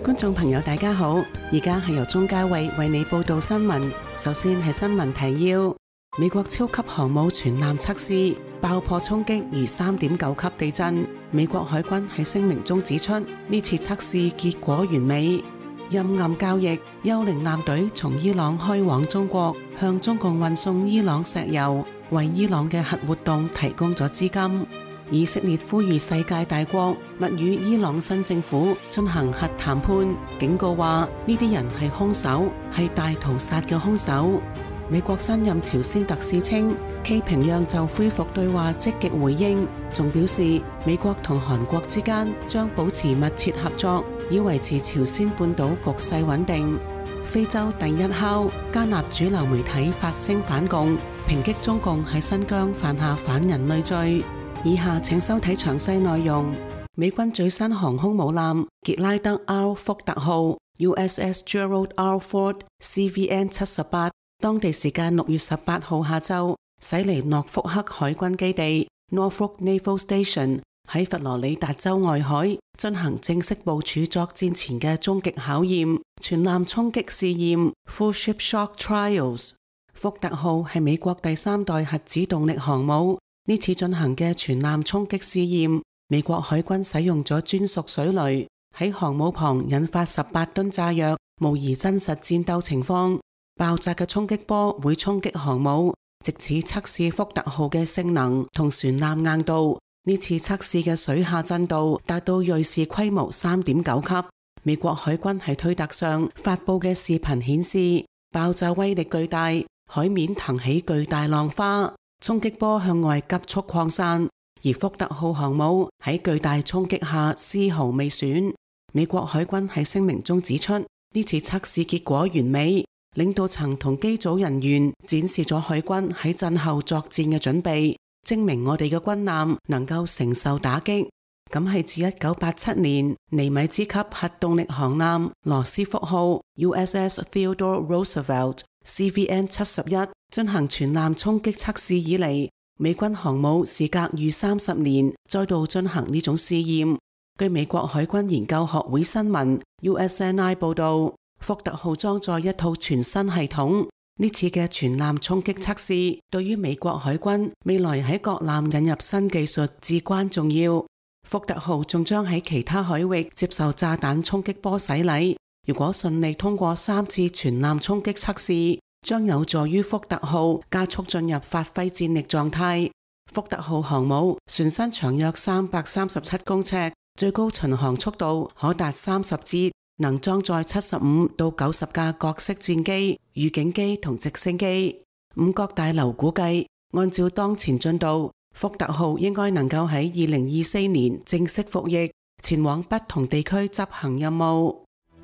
觀眾朋友大家好，而家係由鍾嘉慧為你報道新聞。首先係新聞提要：美國超級航母全艦測試爆破衝擊如3.9級地震。美國海軍喺聲明中指出，呢次測試結果完美。陰暗交易，幽靈艦隊從伊朗開往中國，向中共運送伊朗石油，為伊朗嘅核活動提供咗資金。以色列呼籲世界大國勿與伊朗新政府進行核談判，警告話呢啲人係兇手，係大屠殺嘅兇手。美國新任朝鮮特使稱，暨平壤就恢復對話積極回應，仲表示美國同韓國之間將保持密切合作，以維持朝鮮半島局勢穩定。非洲第一敲，加納主流媒體發聲反共，抨擊中共喺新疆犯下反人類罪。以下請收睇詳細內容。美軍最新航空母艦傑拉德 R 福特號 USS Gerald R Ford CVN 78，當地時間6月18號下晝駛離諾福克海軍基地 Norfolk Naval Station， 喺佛羅里達州外海進行正式部署作戰前嘅終極考驗——全艦衝擊試驗 Full Ship Shock Trials。福特號係美國第3代核子動力航母。呢次進行嘅全艦衝擊試驗，美國海軍使用咗專屬水雷，喺航母旁引發18噸炸藥，模擬真實戰鬥情況。爆炸嘅衝擊波會衝擊航母，藉此測試福特號嘅性能同船艦硬度。呢次測試嘅水下震度達到瑞士規模3.9級。美國海軍喺推特上發佈嘅視頻顯示，爆炸威力巨大，海面騰起巨大浪花。衝擊波向外急速擴散，而福特號航母喺巨大衝擊下絲毫未損。美國海軍喺聲明中指出，呢次測試結果完美，領導層同機組人員展示咗海軍喺戰後作戰嘅準備，證明我哋嘅軍艦能夠承受打擊。咁係自1987年尼米茲級核動力航艦羅斯福號 USS Theodore Roosevelt CVN 71進行全艦衝擊測試以嚟，美軍航母時隔逾30年再度進行呢種試驗。據美國海軍研究學會新聞 USNI 報道，福特號裝載一套全新系統。呢次嘅全艦衝擊測試對於美國海軍未來喺各艦引入新技術至關重要。福特號仲將喺其他海域接受炸彈衝擊波洗禮。如果順利通過3次全艦衝擊測試，將有助於福特號加速進入發揮戰力狀態。福特號航母船身長約337公尺，最高巡航速度可達30節，能裝載75到90架各式戰機、預警機同直升機。五角大樓估計，按照當前進度，福特號應該能夠喺2024年正式服役，前往不同地區執行任務。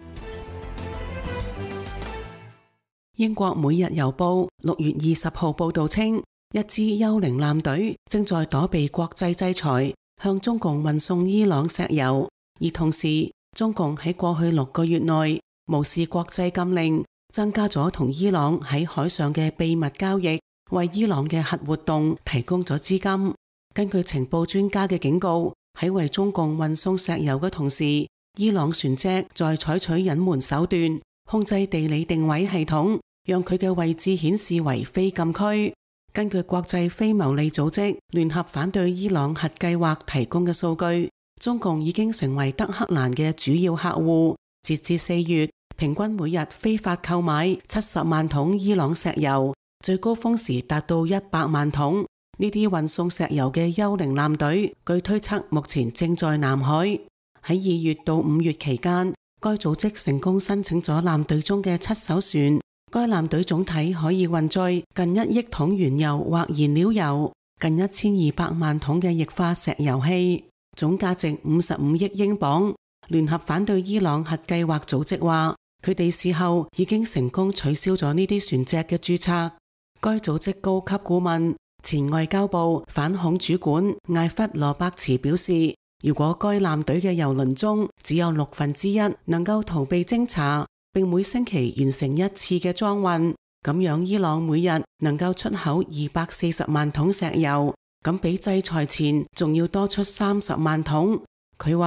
英國每日郵報6月20號報道稱，一支幽靈艦隊正在躲避國際制裁，向中共運送伊朗石油。而同時，中共喺過去6個月內無視國際禁令，增加咗同伊朗喺海上嘅秘密交易，為伊朗嘅核活動提供咗資金。根據情報專家嘅警告，喺為中共運送石油嘅同時，伊朗船隻在採取隱瞞手段，控制地理定位系統，讓佢嘅位置顯示為非禁區。根據國際非牟利組織聯合反對伊朗核計劃提供嘅數據，中共已經成為德黑蘭嘅主要客戶。截至4月，平均每日非法購買70萬桶伊朗石油，最高峰時達到100萬桶。呢啲運送石油嘅幽靈艦隊，據推測目前正在南海。喺2月到5月期間，該組織成功申請咗艦隊中嘅7艘船。該艦隊總體可以運載近1億桶原油或燃料油，近1200萬桶嘅液化石油氣，總價值55億英鎊。聯合反對伊朗核計劃組織話，佢哋事後已經成功取消咗呢啲船隻嘅註冊。該組織高級顧問、前外交部反恐主管艾弗羅伯茨表示，如果該艦隊嘅油輪中只有1/6能夠逃避偵查，並每星期完成1次嘅裝運，咁樣伊朗每日能夠出口240萬桶石油，咁比制裁前仲要多出30萬桶。佢話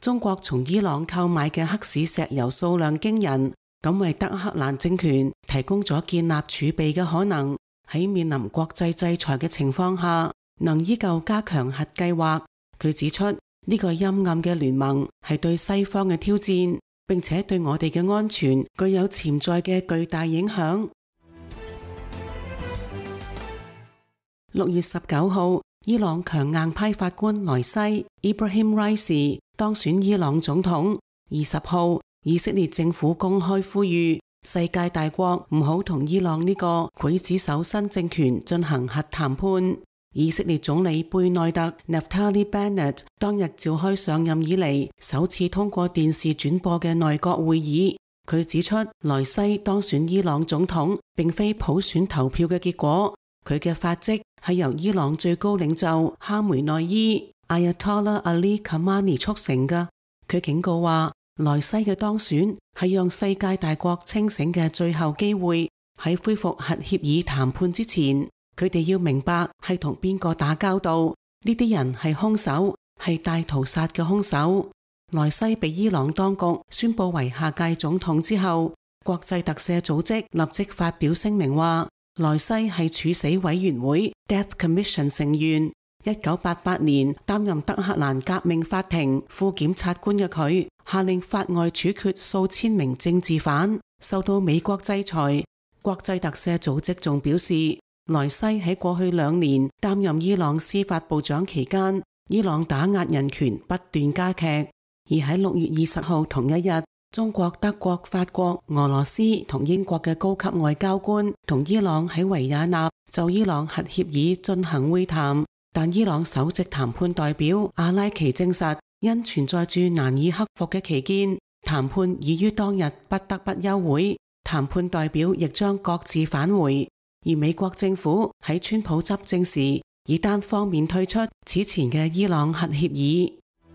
中國從伊朗購買嘅黑市石油數量驚人，咁為德黑蘭政權提供咗建立儲備嘅可能，喺面臨國際制裁嘅情況下，能依舊加強核計劃。佢指出，呢個陰暗嘅聯盟係對西方嘅挑戰，並且對我哋嘅安全具有潛在嘅巨大影響。6月19號，伊朗強硬派法官萊西 Ibrahim Raisi 當選伊朗總統。20號，以色列政府公開呼籲世界大國唔好同伊朗呢個劊子手新政權進行核談判。以色列總理貝內特 Naftali Bennett 當日召開上任以嚟首次通過電視轉播嘅內閣會議。佢指出，萊西當選伊朗總統並非普選投票嘅結果，佢嘅發跡係由伊朗最高領袖哈梅內伊 Ayatollah Ali Khamenei 促成嘅。佢警告話，萊西嘅當選係讓世界大國清醒嘅最後機會，喺恢復核協議談判之前，佢哋要明白係同邊個打交道，呢啲人係兇手，係大屠殺嘅兇手。萊西被伊朗當局宣布為下屆總統之後，國際特赦組織立即發表聲明話，萊西係處死委員會 Death Commission 成員。1988年擔任德黑蘭革命法庭副檢察官嘅佢，下令法外處決數千名政治犯，受到美國制裁。國際特赦組織仲表示，萊西喺過去2年擔任伊朗司法部長期間，伊朗打壓人權不斷加劇。而喺6月20號同一日，中國、德國、法國、俄羅斯同英國嘅高級外交官同伊朗喺維也納就伊朗核協議進行會談，但伊朗首席談判代表阿拉奇證實，因存在住難以克服嘅歧見，談判已於當日不得不休會，談判代表亦將各自返回。而美國政府喺川普執政時，已單方面退出此前嘅伊朗核協議。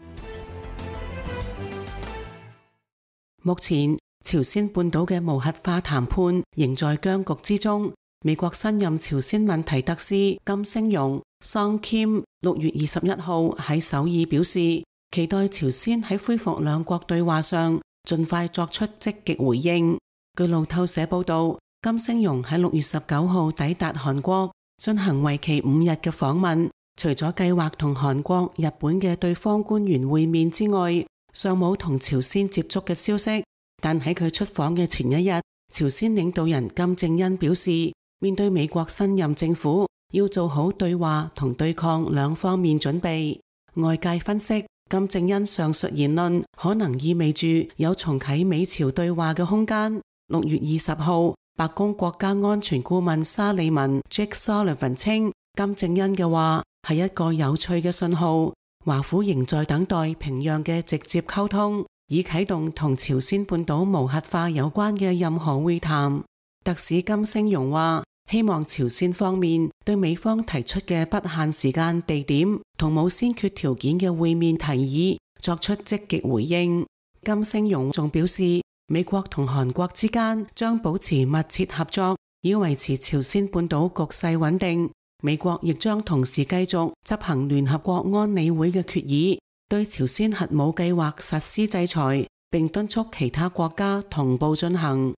目前，朝鮮半島嘅無核化談判仍在僵局之中。美國新任朝鮮問題特使金星榮 Song Kim 6月21號喺首爾表示，期待朝鮮喺恢復兩國對話上盡快作出積極回應。據路透社報道，金星榮喺6月19號抵達韓國，進行為期5日嘅訪問。除咗計劃同韓國、日本嘅對方官員會面之外，尚冇同朝鮮接觸嘅消息。但喺佢出訪嘅前一日，朝鮮領導人金正恩表示，面對美國新任政府，要做好對話同對抗兩方面準備。外界分析，金正恩上述言論可能意味住有重啟美朝對話嘅空間。6月20號，白宮國家安全顧問沙利文 Jake Sullivan 稱，金正恩嘅話係一個有趣嘅信號，華府仍在等待平壤嘅直接溝通，以啟動同朝鮮半島無核化有關嘅任何會談。特使金星榮話，希望朝鮮方面對美方提出嘅不限時間、地點同冇先決條件嘅會面提議作出積極回應。金星榮仲表示，美國同韓國之間將保持密切合作，以維持朝鮮半島局勢穩定。美國亦將同時繼續執行聯合國安理會嘅決議，對朝鮮核武計劃實施制裁，並敦促其他國家同步進行。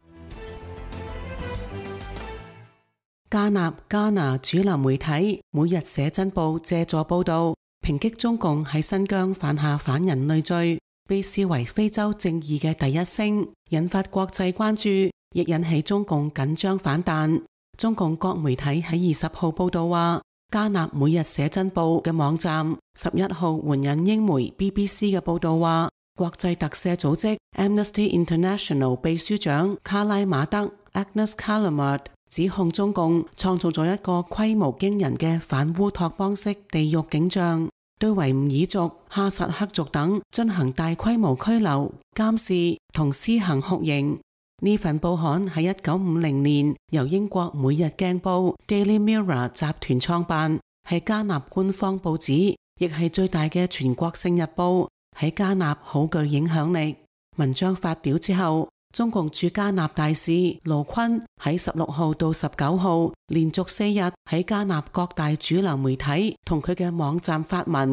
加納主流媒體每日寫真報借助報道，抨擊中共喺新疆犯下反人類罪，被視為非洲正義嘅第一聲，引發國際關注，亦引起中共緊張反彈。中共各媒體喺20號報道話，加納每日寫真報嘅網站11號援引英媒 BBC 嘅報道話，國際特赦組織 Amnesty International 秘書長卡拉馬德 Agnes Callamard 指控中共創造咗一個規模驚人嘅反烏托邦式地獄景象，對維吾爾族、哈薩克族等進行大規模拘留、監視同施行酷刑。呢份報刊喺1950年由英國每日鏡報 Daily Mirror 集團創辦，係加納官方報紙，亦係最大嘅全國性日報，喺加納好具影響力。文章發表之後，中共駐加納大使盧坤喺16號到19號連續4日喺加納各大主流媒體同佢嘅網站發文，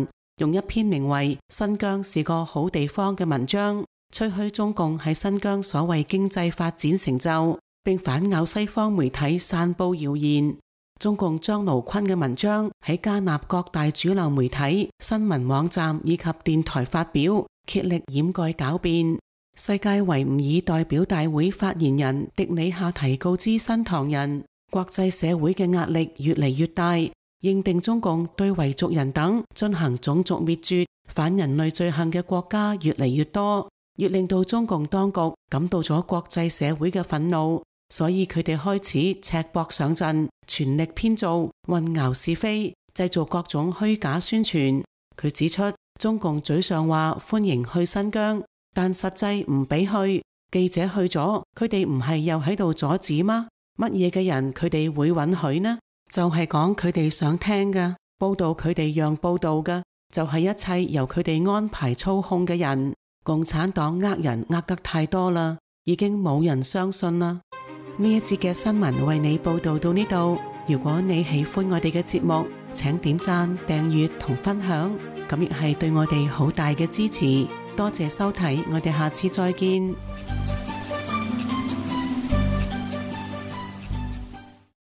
用一篇名為《新疆是個好地方》嘅文章，吹噓中共喺新疆所謂經濟發展成就，並反咬西方媒體散布謠言。中共將盧坤嘅文章喺加納各大主流媒體、新聞網站以及電台發表，竭力掩蓋狡辯。世界維吾爾代表大會發言人迪里夏提告知新唐人，國際社會嘅壓力越嚟越大，認定中共對維族人等進行種族滅絕、反人類罪行嘅國家越嚟越多，越令到中共當局感到咗國際社會嘅憤怒，所以佢哋開始赤膊上陣，全力編造、混淆是非，製造各種虛假宣傳。佢指出，中共嘴上話歡迎去新疆，但實際唔俾去。記者去咗，佢哋唔係又喺度阻止嗎？乜嘢嘅人佢哋會允許呢？就係講佢哋想聽嘅，報道佢哋讓報道嘅，就係一切由佢哋安排操控嘅人。共產黨呃人呃得太多啦，已經冇人相信啦。呢一節嘅新聞為你報道到呢度。如果你喜歡我哋嘅節目，請點讚、訂閱同分享，咁亦係對我哋好大嘅支持。多謝收睇，我哋下次再見。